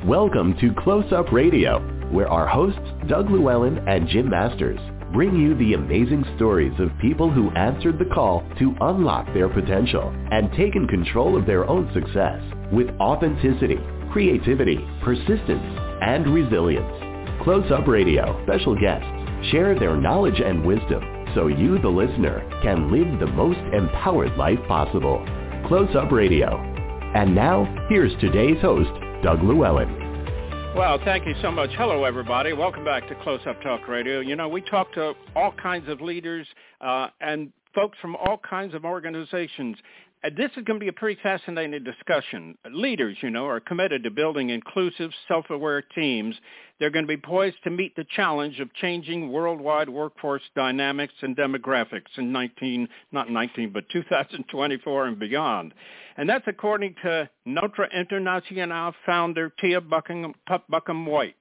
Welcome to Close Up Radio, where our hosts, Doug Llewellyn and Jim Masters, bring you the amazing stories of people who answered the call to unlock their potential and taken control of their own success with authenticity, creativity, persistence, and resilience. Close Up Radio special guests share their knowledge and wisdom so you, the listener, can live the most empowered life possible. Close Up Radio. And now, here's today's host, Doug Llewellyn. Well, thank you so much. Hello, everybody. Welcome back to Close Up Talk Radio. You know, we talk to all kinds of leaders and folks from all kinds of organizations. This is going to be a pretty fascinating discussion. Leaders, you know, are committed to building inclusive, self-aware teams. They're going to be poised to meet the challenge of changing worldwide workforce dynamics and demographics in 2024 and beyond. And that's according to Notre International founder Tia Buckham White.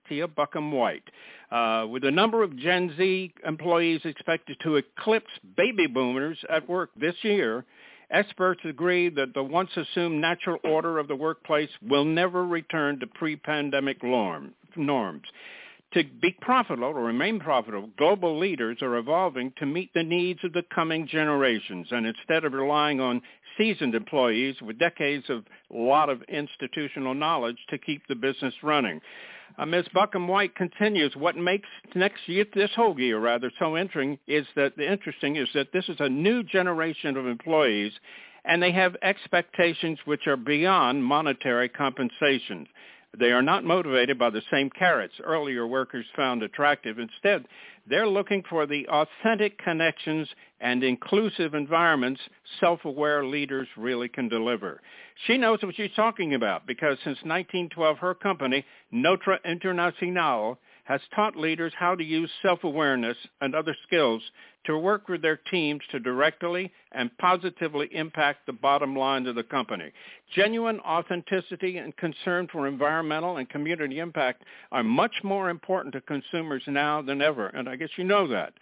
With the number of Gen Z employees expected to eclipse baby boomers at work this year, experts agree that the once assumed natural order of the workplace will never return to pre-pandemic norms. To be profitable or remain profitable, global leaders are evolving to meet the needs of the coming generations. And instead of relying on seasoned employees with decades of a lot of institutional knowledge to keep the business running. Ms. Buckham White continues, what makes this whole year so interesting is that this is a new generation of employees, and they have expectations which are beyond monetary compensation. They are not motivated by the same carrots earlier workers found attractive. Instead, they're looking for the authentic connections and inclusive environments self-aware leaders really can deliver. She knows what she's talking about because since 1912, her company, Notre International, has taught leaders how to use self-awareness and other skills to work with their teams to directly and positively impact the bottom line of the company. Genuine authenticity and concern for environmental and community impact are much more important to consumers now than ever, and I guess you know that.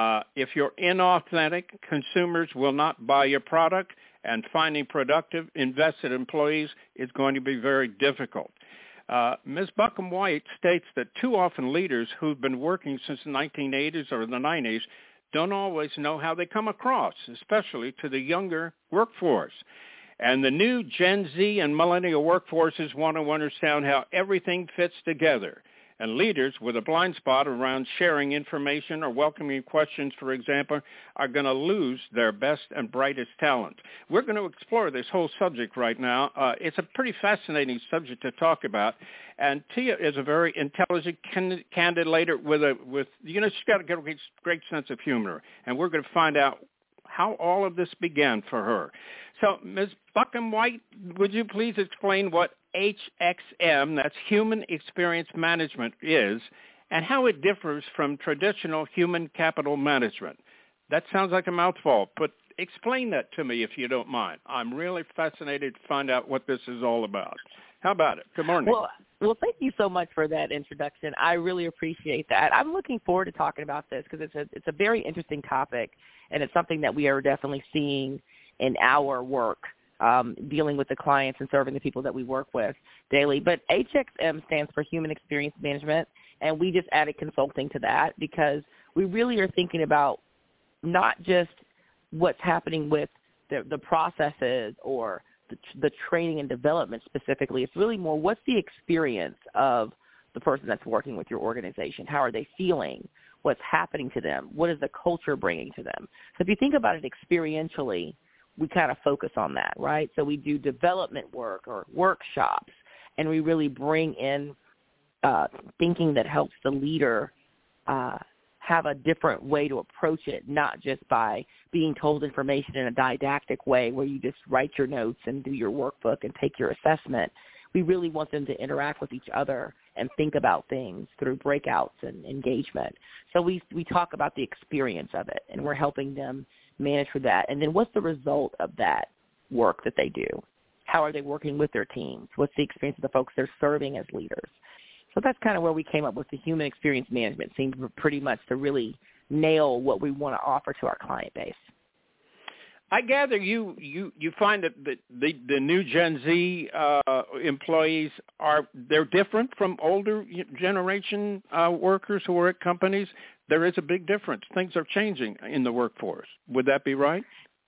If you're inauthentic, consumers will not buy your product, and finding productive, invested employees is going to be very difficult. Ms. Buckham White states that too often leaders who've been working since the 1980s or the 90s don't always know how they come across, especially to the younger workforce. And the new Gen Z and millennial workforces want to understand how everything fits together. And leaders with a blind spot around sharing information or welcoming questions, for example, are going to lose their best and brightest talent. We're going to explore this whole subject right now. It's a pretty fascinating subject to talk about. And Tia is a very intelligent, candid leader she's got a great sense of humor. And we're going to find out how all of this began for her. So, Ms. Buckham White, would you please explain what HXM, that's Human Experience Management, is, and how it differs from traditional human capital management? That sounds like a mouthful, but explain that to me if you don't mind. I'm really fascinated to find out what this is all about. How about it? Good morning. Well, thank you so much for that introduction. I really appreciate that. I'm looking forward to talking about this because it's a very interesting topic, and it's something that we are definitely seeing in our work, dealing with the clients and serving the people that we work with daily. But HXM stands for Human Experience Management, and we just added consulting to that because we really are thinking about not just what's happening with the processes or the training and development specifically. It's really more what's the experience of the person that's working with your organization. How are they feeling? What's happening to them? What is the culture bringing to them? So if you think about it experientially, we kind of focus on that, right? So we do development work or workshops, and we really bring in thinking that helps the leader have a different way to approach it, not just by being told information in a didactic way where you just write your notes and do your workbook and take your assessment. We really want them to interact with each other and think about things through breakouts and engagement. So we talk about the experience of it, and we're helping them manage for that. And then what's the result of that work that they do? How are they working with their teams? What's the experience of the folks they're serving as leaders? So that's kind of where we came up with the human experience management. It seemed pretty much to really nail what we want to offer to our client base. I gather you find that the new Gen Z employees they're different from older generation workers who are at companies. There is a big difference. Things are changing in the workforce. Would that be right?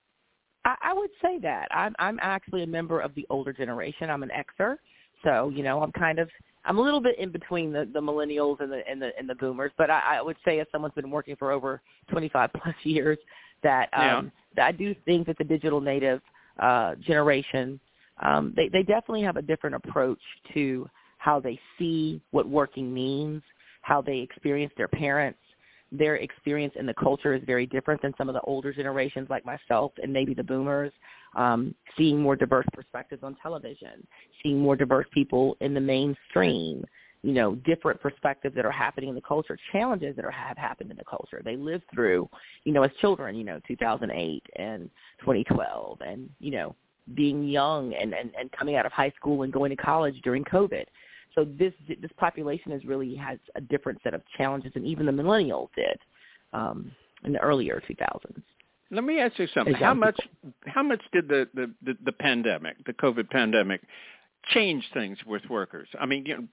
I would say that. I'm actually a member of the older generation. I'm an Xer, so I'm a little bit in between the millennials and the boomers. But I would say, as someone's been working for over 25 plus years, that I do think that the digital native generation, they definitely have a different approach to how they see what working means, how they experience their parents. Their experience in the culture is very different than some of the older generations like myself and maybe the boomers, seeing more diverse perspectives on television, seeing more diverse people in the mainstream, different perspectives that are happening in the culture, challenges that have happened in the culture. They lived through, as children, 2008 and 2012 and, being young and coming out of high school and going to college during COVID. So this population has a different set of challenges than even the millennials did in the earlier 2000s. Let me ask you something. How much did the pandemic, the COVID pandemic, change things with workers? I mean,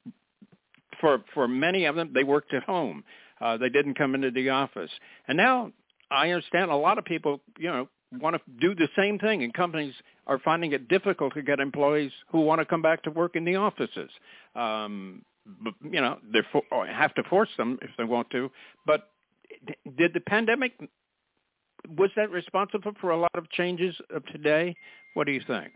for many of them, they worked at home. They didn't come into the office. And now I understand a lot of people, want to do the same thing, and companies are finding it difficult to get employees who want to come back to work in the offices. They have to force them if they want to. But did the pandemic, was that responsible for a lot of changes of today? What do you think?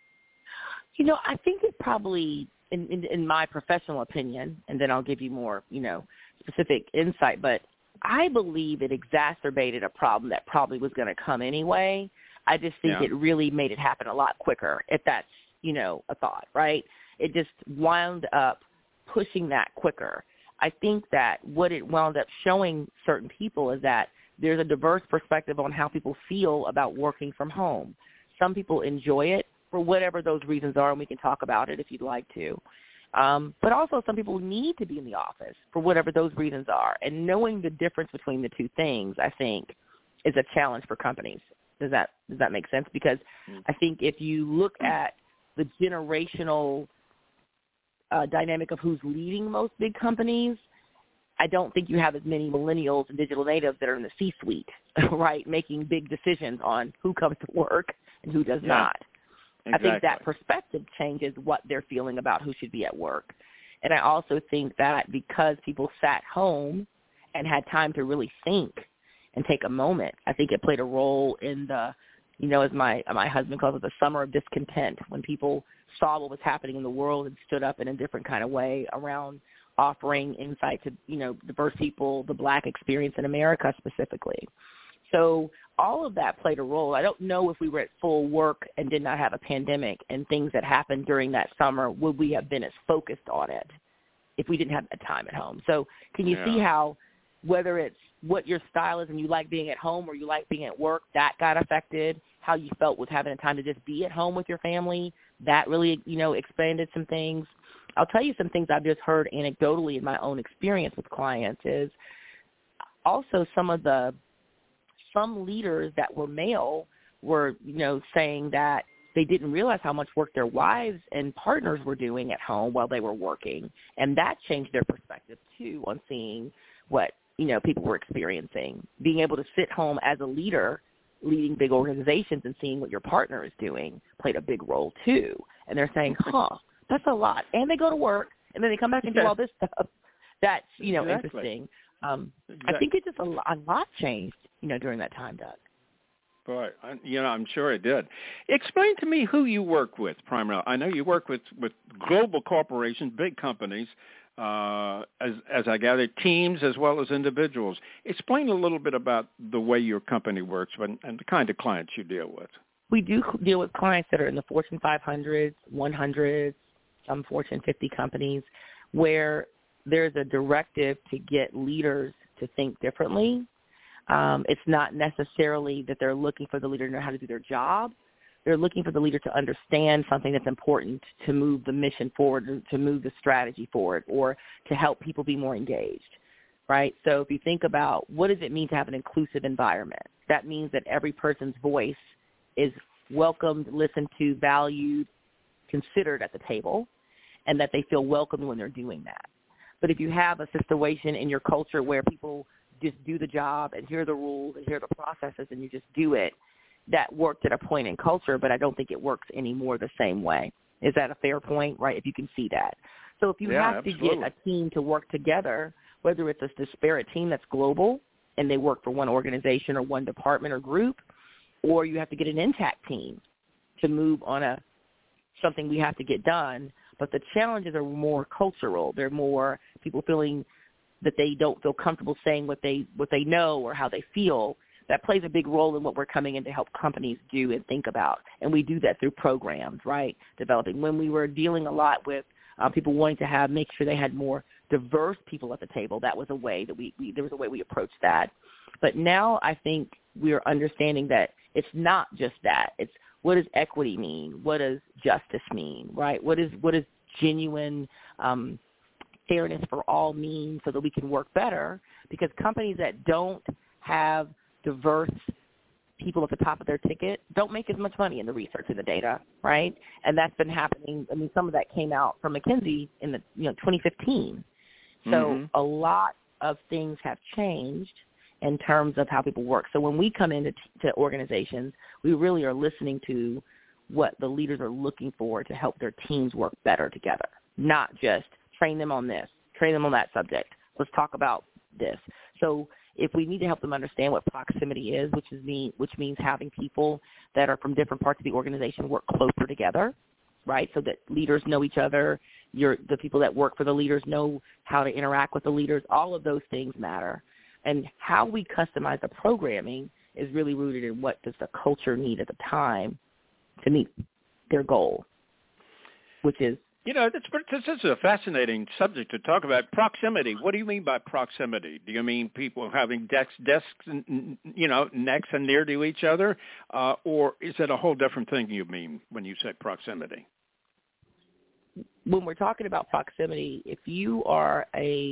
I think it probably, in my professional opinion, and then I'll give you more, specific insight, but I believe it exacerbated a problem that probably was going to come anyway. I just think it really made it happen a lot quicker, if that's, a thought, right? It just wound up pushing that quicker. I think that what it wound up showing certain people is that there's a diverse perspective on how people feel about working from home. Some people enjoy it for whatever those reasons are, and we can talk about it if you'd like to. But also some people need to be in the office for whatever those reasons are. And knowing the difference between the two things, I think, is a challenge for companies. Does that make sense? Because I think if you look at the generational dynamic of who's leading most big companies, I don't think you have as many millennials and digital natives that are in the C-suite, right, making big decisions on who comes to work and who does not. Exactly. I think that perspective changes what they're feeling about who should be at work. And I also think that because people sat home and had time to really think and take a moment, I think it played a role in the, as my husband calls it, the summer of discontent, when people saw what was happening in the world and stood up in a different kind of way around offering insight to, diverse people, the Black experience in America specifically. So all of that played a role. I don't know if we were at full work and did not have a pandemic and things that happened during that summer, would we have been as focused on it if we didn't have that time at home? So can you see how, whether it's what your style is and you like being at home or you like being at work, that got affected, how you felt with having a time to just be at home with your family, that really, expanded some things. I'll tell you some things I've just heard anecdotally in my own experience with clients is also some leaders that were male were, saying that they didn't realize how much work their wives and partners were doing at home while they were working. And that changed their perspective, too, on seeing what, people were experiencing. Being able to sit home as a leader, leading big organizations and seeing what your partner is doing played a big role, too. And they're saying, that's a lot. And they go to work, and then they come back and do all this stuff. That's, interesting. I think it just a lot changed, during that time, Doug. Boy, I'm sure it did. Explain to me who you work with primarily. I know you work with global corporations, big companies, as I gather, teams as well as individuals. Explain a little bit about the way your company works and the kind of clients you deal with. We do deal with clients that are in the Fortune 500, 100, some Fortune 50 companies, where there's a directive to get leaders to think differently. It's not necessarily that they're looking for the leader to know how to do their job. They're looking for the leader to understand something that's important to move the mission forward, to move the strategy forward, or to help people be more engaged, right? So if you think about what does it mean to have an inclusive environment, that means that every person's voice is welcomed, listened to, valued, considered at the table, and that they feel welcomed when they're doing that. But if you have a situation in your culture where people just do the job and here are the rules and here are the processes and you just do it, that worked at a point in culture, but I don't think it works anymore the same way. Is that a fair point, right, if you can see that? So if you have to get a team to work together, whether it's a disparate team that's global and they work for one organization or one department or group, or you have to get an intact team to move on something we have to get done, but the challenges are more cultural. They're more people feeling that they don't feel comfortable saying what they know or how they feel. That plays a big role in what we're coming in to help companies do and think about. And we do that through programs, right, developing. When we were dealing a lot with people wanting to make sure they had more diverse people at the table, that was a way that there was a way we approached that. But now I think we're understanding that it's not just that. It's what does equity mean? What does justice mean, right? What is genuine fairness for all mean so that we can work better? Because companies that don't have diverse people at the top of their ticket don't make as much money in the research and the data, right? And that's been happening. I mean, some of that came out from McKinsey in 2015. So a lot of things have changed in terms of how people work. So when we come into organizations, we really are listening to what the leaders are looking for to help their teams work better together, not just train them on this, train them on that subject. Let's talk about this. So if we need to help them understand what proximity is, which means having people that are from different parts of the organization work closer together, right, so that leaders know each other, the people that work for the leaders know how to interact with the leaders, all of those things matter. And how we customize the programming is really rooted in what does the culture need at the time to meet their goal, which is this is a fascinating subject to talk about. Proximity. What do you mean by proximity? Do you mean people having desks, next and near to each other, or is it a whole different thing you mean when you say proximity? When we're talking about proximity, if you're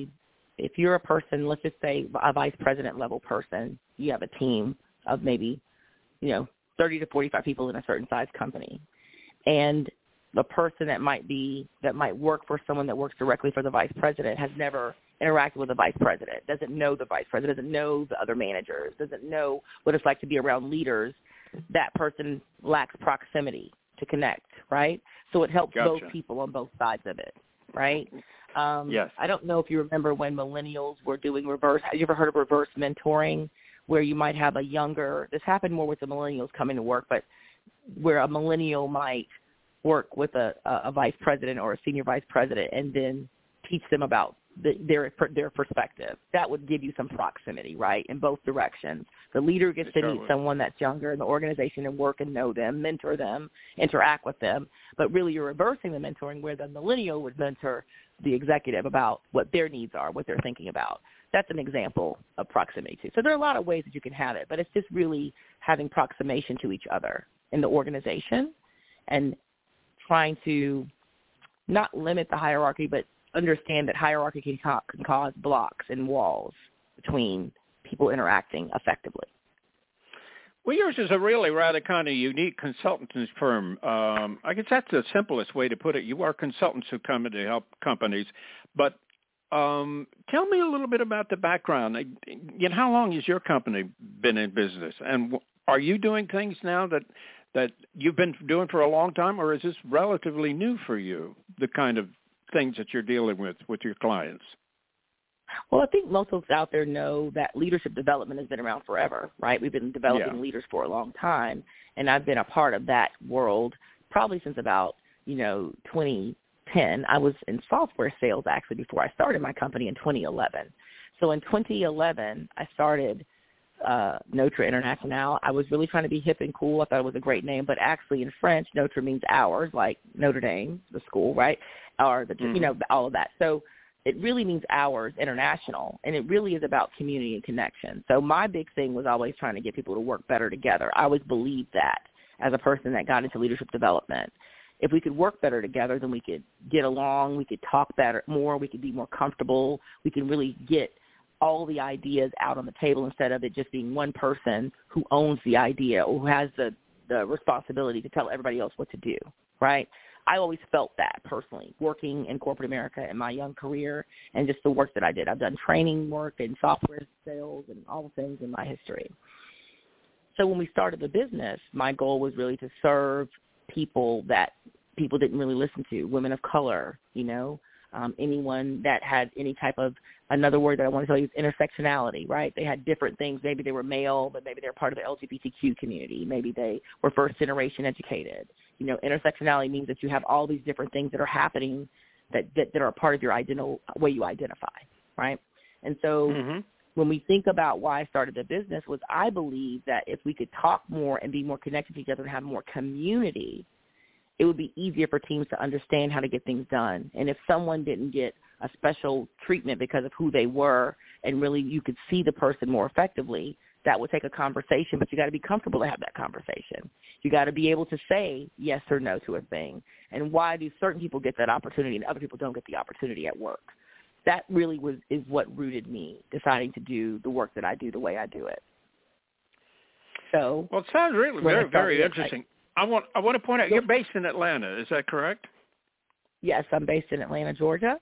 a person, let's just say a vice president level person, you have a team of maybe 30 to 45 people in a certain size company, and the person that might work for someone that works directly for the vice president has never interacted with the vice president, doesn't know the vice president, doesn't know the other managers, doesn't know what it's like to be around leaders, that person lacks proximity to connect, right? So it helps both people on both sides of it, right? Yes. I don't know if you remember when millennials were doing reverse. Have you ever heard of reverse mentoring, where you might have this happened more with the millennials coming to work, but where a millennial might work with a vice president or a senior vice president and then teach them about their perspective. That would give you some proximity, right, in both directions. The leader gets to meet someone that's younger in the organization and work and know them, mentor them, interact with them. But really you're reversing the mentoring where the millennial would mentor the executive about what their needs are, what they're thinking about. That's an example of proximity too. So there are a lot of ways that you can have it, but it's just really having proximation to each other in the organization and trying to not limit the hierarchy, but understand that hierarchy can cause blocks and walls between people interacting effectively. Well, yours is a really rather kind of unique consultancy firm. I guess that's the simplest way to put it. You are consultants who come in to help companies. But tell me a little bit about the background. How long has your company been in business? And are you doing things now that you've been doing for a long time, or is this relatively new for you, the kind of things that you're dealing with your clients? Well, I think most folks out there know that leadership development has been around forever, right? We've been developing leaders for a long time, and I've been a part of that world probably since about, 2010. I was in software sales actually before I started my company in 2011. So in 2011, I started Notre International. I was really trying to be hip and cool. I thought it was a great name, but actually in French, Notre means ours, like Notre Dame, the school, right? Or all of that. So it really means ours, international, and it really is about community and connection. So my big thing was always trying to get people to work better together. I always believed that as a person that got into leadership development. If we could work better together, then we could get along, we could talk more, we could be more comfortable, we can really get all the ideas out on the table instead of it just being one person who owns the idea or who has the the responsibility to tell everybody else what to do, right? I always felt that personally, working in corporate America in my young career and just the work that I did. I've done training work and software sales and all the things in my history. So when we started the business, my goal was really to serve people that people didn't really listen to, women of color, anyone that had any type of, another word that I want to tell you is intersectionality, right? They had different things. Maybe they were male, but maybe they were part of the LGBTQ community. Maybe they were first generation educated. Intersectionality means that you have all these different things that are happening that are a part of your way you identify, right? And so when we think about why I started the business was I believe that if we could talk more and be more connected to each other and have more community, it would be easier for teams to understand how to get things done. And if someone didn't get a special treatment because of who they were and really you could see the person more effectively, that would take a conversation, but you got to be comfortable to have that conversation. You got to be able to say yes or no to a thing. And why do certain people get that opportunity and other people don't get the opportunity at work? That really is what rooted me deciding to do the work that I do the way I do it. So, well, it sounds really very, very interesting. I want to point out, you're based in Atlanta. Is that correct? Yes, I'm based in Atlanta, Georgia.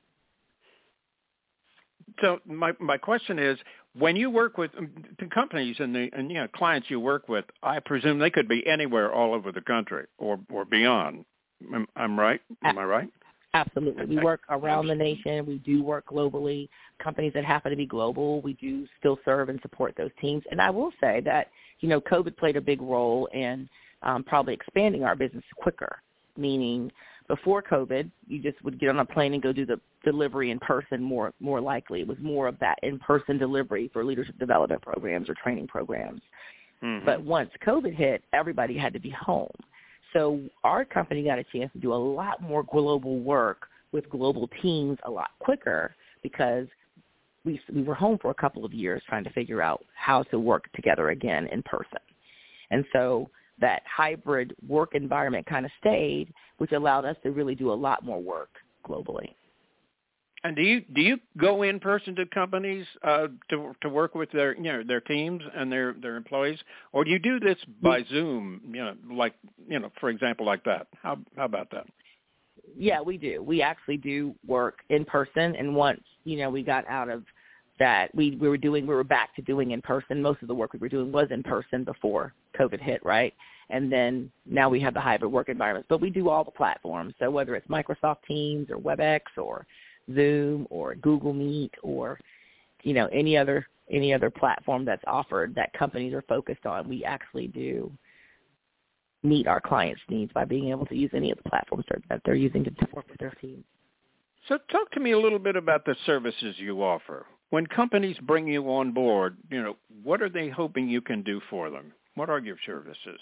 So my question is, when you work with the companies and clients you work with, I presume they could be anywhere all over the country or beyond. I'm right? Am I right? Absolutely. We work around the nation. We do work globally. Companies that happen to be global, we do still serve and support those teams. And I will say that, COVID played a big role in probably expanding our business quicker, meaning before COVID, you just would get on a plane and go do the delivery in person more likely. It was more of that in-person delivery for leadership development programs or training programs. Mm-hmm. But once COVID hit, everybody had to be home. So our company got a chance to do a lot more global work with global teams a lot quicker because we were home for a couple of years trying to figure out how to work together again in person. And so that hybrid work environment kind of stayed, which allowed us to really do a lot more work globally. And do you go in person to companies to work with their teams and their employees, or do you do this by Zoom? For example, like that. How about that? Yeah, we do. We actually do work in person, and once we got out of that, we were back to doing in person. Most of the work we were doing was in person before COVID hit, right? And then now we have the hybrid work environments, but we do all the platforms. So whether it's Microsoft Teams or WebEx or Zoom or Google Meet or any other platform that's offered that companies are focused on, we actually do meet our clients' needs by being able to use any of the platforms that they're using to work with their teams. So talk to me a little bit about the services you offer. When companies bring you on board, what are they hoping you can do for them? What are your services?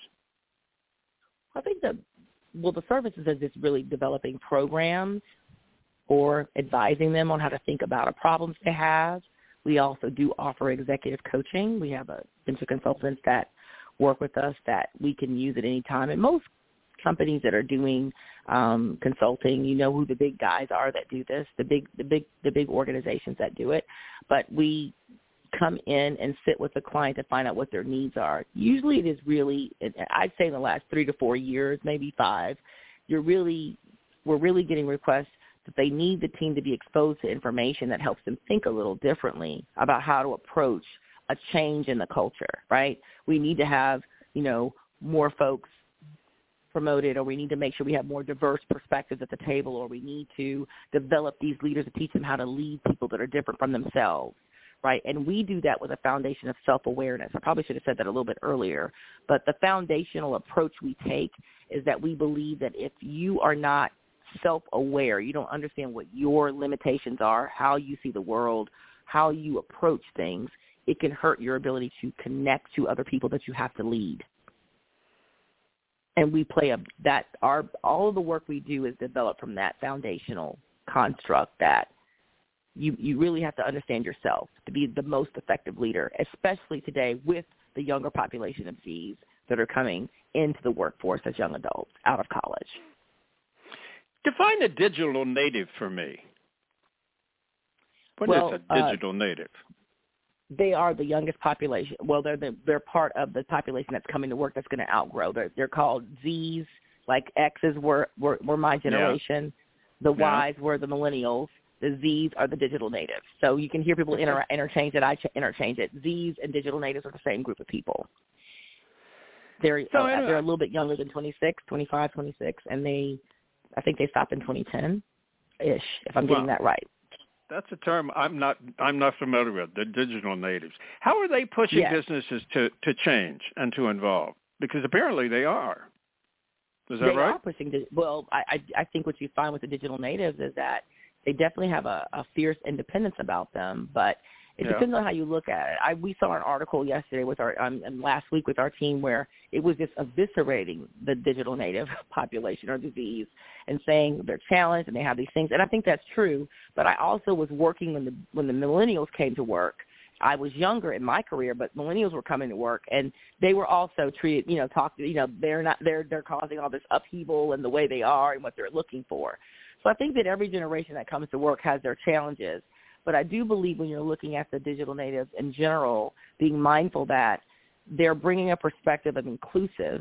I think the services is just really developing programs or advising them on how to think about problems they have. We also do offer executive coaching. We have a bunch of consultants that work with us that we can use at any time. And most companies that are doing consulting, who the big guys are that do this, the big organizations that do it. But we come in and sit with the client to find out what their needs are. Usually it is really, I'd say in the last 3 to 4 years, maybe 5, we're really getting requests that they need the team to be exposed to information that helps them think a little differently about how to approach a change in the culture, right? We need to have, more folks promoted, or we need to make sure we have more diverse perspectives at the table, or we need to develop these leaders and teach them how to lead people that are different from themselves, right? And we do that with a foundation of self-awareness. I probably should have said that a little bit earlier, but the foundational approach we take is that we believe that if you are not self-aware, you don't understand what your limitations are, how you see the world, how you approach things, it can hurt your ability to connect to other people that you have to lead. And we play all of the work we do is developed from that foundational construct that you really have to understand yourself to be the most effective leader, especially today with the younger population of Zs that are coming into the workforce as young adults out of college. Define a digital native for me. What is a digital native? They are the youngest population. Well, they're part of the population that's coming to work that's going to outgrow. They're called Zs, like X's were my generation. Yeah. The Ys were the millennials. The Zs are the digital natives. So you can hear people interchange it. I interchange it. Zs and digital natives are the same group of people. They're a little bit younger than 25, 26, and I think they stopped in 2010-ish, if I'm getting that right. That's a term I'm not familiar with, the digital natives. How are they pushing businesses to change and to involve? Because apparently they are. Is that right? They are pushing. I think what you find with the digital natives is that they definitely have a fierce independence about them, but it depends on how you look at it. We saw an article yesterday with and last week with our team where it was just eviscerating the digital native population or disease and saying they're challenged and they have these things. And I think that's true. But I also was working when the millennials came to work. I was younger in my career, but millennials were coming to work, and they were also treated. They're causing all this upheaval in the way they are and what they're looking for. So I think that every generation that comes to work has their challenges. But I do believe when you're looking at the digital natives in general, being mindful that they're bringing a perspective of inclusive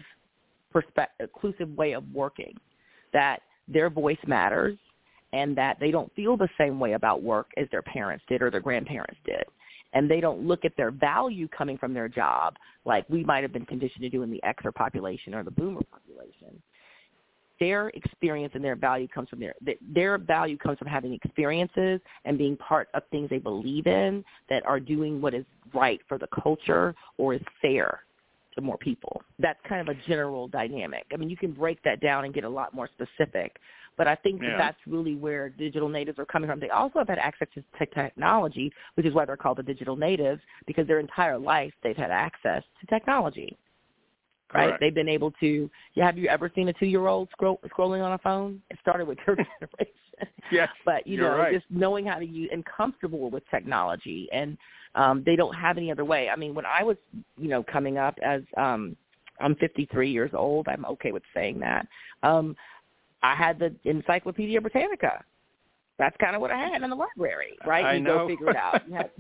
way of working, that their voice matters, and that they don't feel the same way about work as their parents did or their grandparents did. And they don't look at their value coming from their job like we might have been conditioned to do in the Xer population or the Boomer population. Their experience and their value comes from their value comes from having experiences and being part of things they believe in that are doing what is right for the culture or is fair to more people. That's kind of a general dynamic. I mean, you can break that down and get a lot more specific, but I think that's really where digital natives are coming from. They also have had access to technology, which is why they're called the digital natives, because their entire life they've had access to technology. Right? Correct. They've been able to – have you ever seen a 2-year-old scrolling on a phone? It started with your generation. Yes, but, right. Just knowing how to use and comfortable with technology, and they don't have any other way. I mean, when I was, coming up as I'm 53 years old, I'm okay with saying that, I had the Encyclopedia Britannica. That's kind of what I had in the library, right? I know. Go figure it out.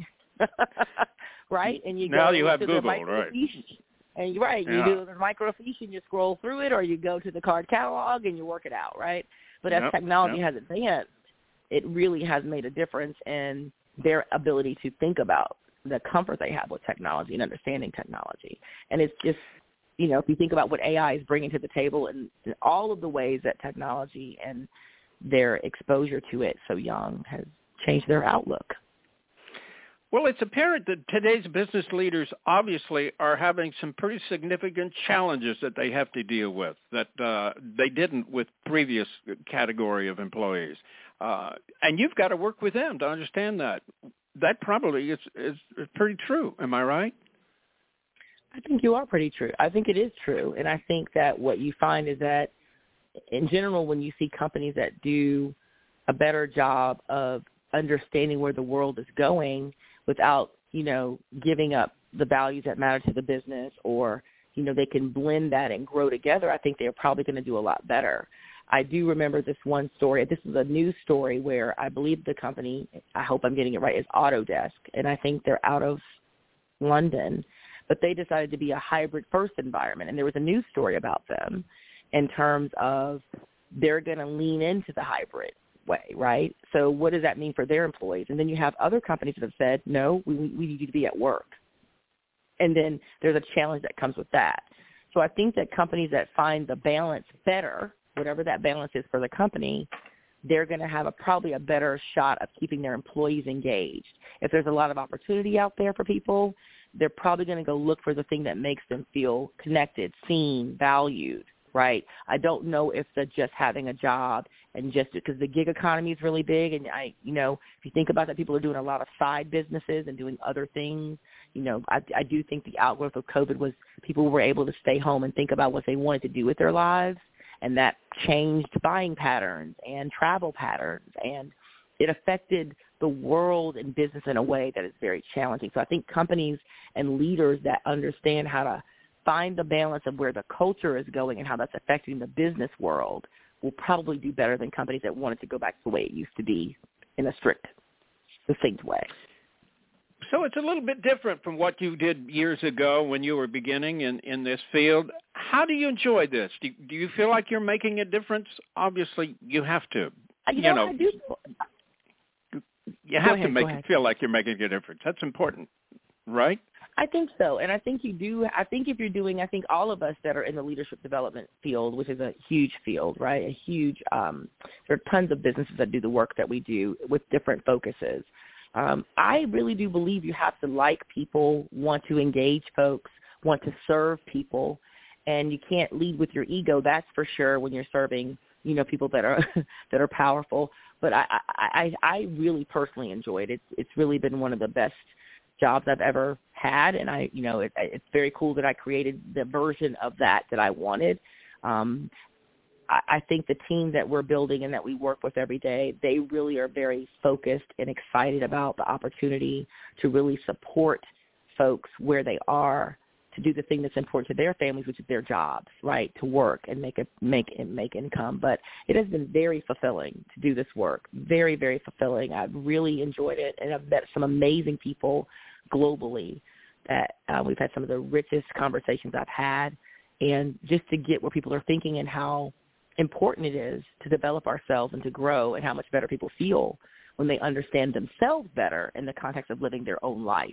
Right? And now you have to Google, the right. And you're right, you do the microfiche and you scroll through it, or you go to the card catalog and you work it out, right? But as technology has advanced, it really has made a difference in their ability to think about the comfort they have with technology and understanding technology. And it's just, if you think about what AI is bringing to the table and all of the ways that technology and their exposure to it so young has changed their outlook. Well, it's apparent that today's business leaders obviously are having some pretty significant challenges that they have to deal with that they didn't with previous category of employees. And you've got to work with them to understand that. That probably is pretty true. Am I right? I think you are pretty true. I think it is true. And I think that what you find is that in general, when you see companies that do a better job of understanding where the world is going without, giving up the values that matter to the business, or, they can blend that and grow together, I think they're probably going to do a lot better. I do remember this one story. This is a news story where I believe the company, I hope I'm getting it right, is Autodesk, and I think they're out of London, but they decided to be a hybrid first environment, and there was a news story about them in terms of they're going to lean into the hybrid way, right? So what does that mean for their employees? And then you have other companies that have said, no, we need you to be at work. And then there's a challenge that comes with that. So I think that companies that find the balance better, whatever that balance is for the company, they're going to have probably a better shot of keeping their employees engaged. If there's a lot of opportunity out there for people, they're probably going to go look for the thing that makes them feel connected, seen, valued, right? I don't know if the just having a job and just because the gig economy is really big, and if you think about that, people are doing a lot of side businesses and doing other things. I do think the outgrowth of COVID was people were able to stay home and think about what they wanted to do with their lives, and that changed buying patterns and travel patterns, and it affected the world and business in a way that is very challenging. So I think companies and leaders that understand how to find the balance of where the culture is going and how that's affecting the business world will probably do better than companies that wanted to go back to the way it used to be in a strict, succinct way. So it's a little bit different from what you did years ago when you were beginning in this field. How do you enjoy this? Do you feel like you're making a difference? Obviously, you have to. I do. You have to feel like you're making a difference. That's important, right? I think so, and I think you do. I think if you're doing, I think all of us that are in the leadership development field, which is a huge field, right? A huge. There are tons of businesses that do the work that we do with different focuses. I really do believe you have to like people, want to engage folks, want to serve people, and you can't lead with your ego. That's for sure when you're serving, people that are that are powerful. But I really personally enjoyed it. It's really been one of the best jobs I've ever had, and it's very cool that I created the version of that I wanted. I think the team that we're building and that we work with every day, they really are very focused and excited about the opportunity to really support folks where they are, to do the thing that's important to their families, which is their jobs, right, to work and make income. But it has been very fulfilling to do this work, very, very fulfilling. I've really enjoyed it, and I've met some amazing people globally that we've had some of the richest conversations I've had, and just to get where people are thinking and how important it is to develop ourselves and to grow, and how much better people feel when they understand themselves better in the context of living their own life.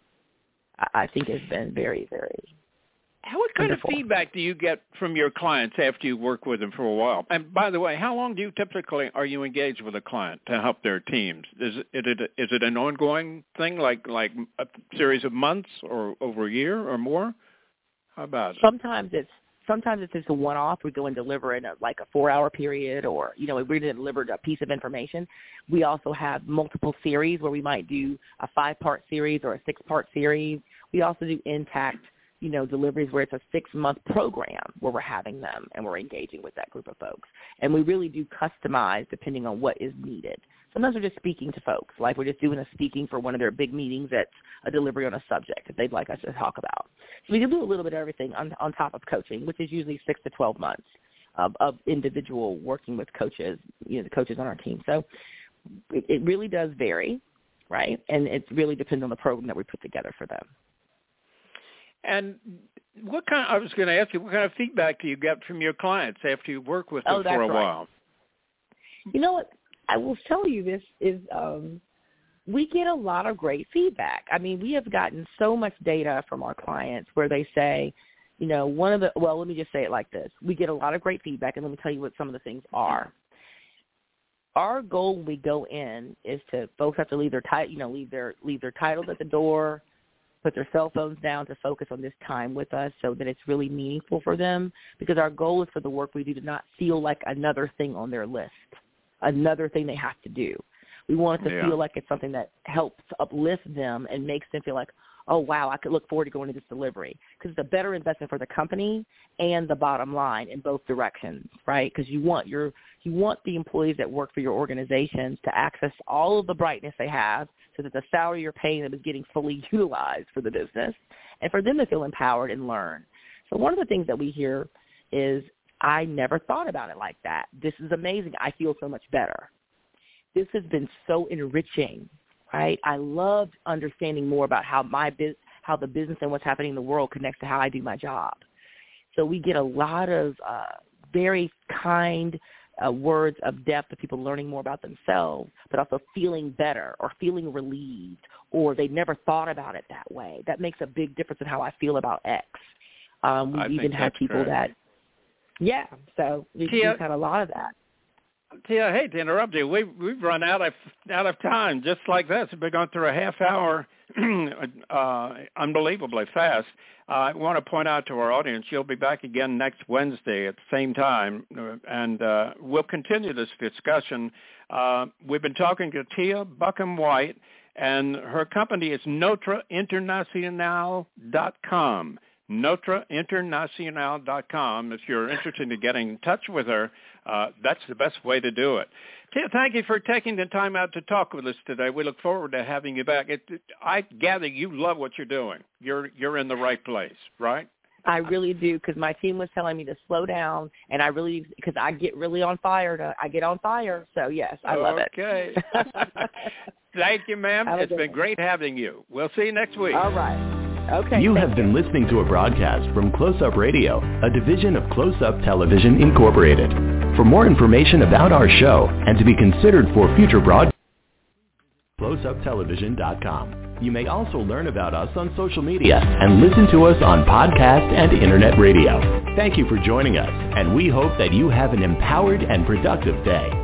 I think it's been very, very What kind wonderful. of feedback do you get from your clients after you work with them for a while? And by the way, how long do you typically are you engaged with a client to help their teams? Is it an ongoing thing, like a series of months or over a year or more? How about it? Sometimes it's just a one-off. We go and deliver in a 4-hour period, or, we're going to deliver a piece of information. We also have multiple series where we might do a 5-part series or a 6-part series. We also do intact, deliveries where it's a 6-month program where we're having them and we're engaging with that group of folks. And we really do customize depending on what is needed. Sometimes we're just speaking to folks, like we're just doing a speaking for one of their big meetings that's a delivery on a subject that they'd like us to talk about. So we do a little bit of everything on top of coaching, which is usually 6 to 12 months of individual working with coaches, the coaches on our team. So it really does vary, right? And it really depends on the program that we put together for them. And I was going to ask you, what kind of feedback do you get from your clients after you work with them for a while? You know what? I will tell you, this is we get a lot of great feedback. I mean, we have gotten so much data from our clients where they say, let me just say it like this. We get a lot of great feedback, and let me tell you what some of the things are. Our goal when we go in is to folks have to leave their titles at the door, put their cell phones down to focus on this time with us so that it's really meaningful for them, because our goal is for the work we do to not feel like another thing on their list, another thing they have to do. We want it to feel like it's something that helps uplift them and makes them feel like, oh, wow, I could look forward to going to this delivery, because it's a better investment for the company and the bottom line in both directions, right? Because you want the employees that work for your organizations to access all of the brightness they have so that the salary you're paying them is getting fully utilized for the business, and for them to feel empowered and learn. So one of the things that we hear is, I never thought about it like that. This is amazing. I feel so much better. This has been so enriching, right? I love understanding more about how the business and what's happening in the world connects to how I do my job. So we get a lot of very kind words of depth of people learning more about themselves, but also feeling better or feeling relieved, or they never thought about it that way. That makes a big difference in how I feel about X. We've even had people that, so we've had a lot of that. Tia, I hate to interrupt you. We've run out of time just like this. We've been going through a half hour, unbelievably fast. I want to point out to our audience, you'll be back again next Wednesday at the same time, and we'll continue this discussion. We've been talking to Tia Buckham-White, and her company is NotraInternacional.com. NotraInternacional.com. If you're interested in getting in touch with her, that's the best way to do it. Tia, thank you for taking the time out to talk with us today. We look forward to having you back. I gather you love what you're doing. You're in the right place, right? I really do, because my team was telling me to slow down, and because I get really on fire. I get on fire. So, yes, I love it. Okay. Thank you, ma'am. It's been great having you. We'll see you next week. All right. Okay. You have been listening to a broadcast from Close Up Radio, a division of Close Up Television Incorporated. For more information about our show and to be considered for future broadcasts, closeuptelevision.com. You may also learn about us on social media and listen to us on podcast and internet radio. Thank you for joining us, and we hope that you have an empowered and productive day.